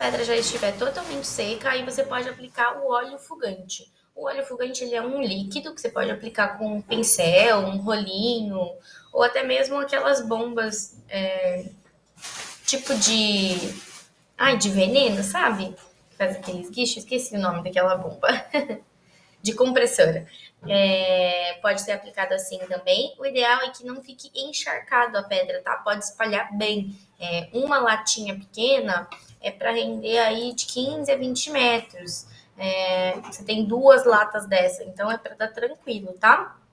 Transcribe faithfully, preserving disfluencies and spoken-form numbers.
pedra já estiver totalmente seca, aí você pode aplicar o óleo fugante. O óleo fugante ele é um líquido que você pode aplicar com um pincel, um rolinho, ou até mesmo aquelas bombas é, tipo de. Ai, de veneno, sabe? Que faz aqueles guichos, esqueci o nome daquela bomba. De compressora. É, pode ser aplicado assim também. O ideal é que não fique encharcado a pedra, tá? Pode espalhar bem. É, uma latinha pequena é para render aí de quinze a vinte metros. É, você tem duas latas dessa, então é para dar tranquilo, tá?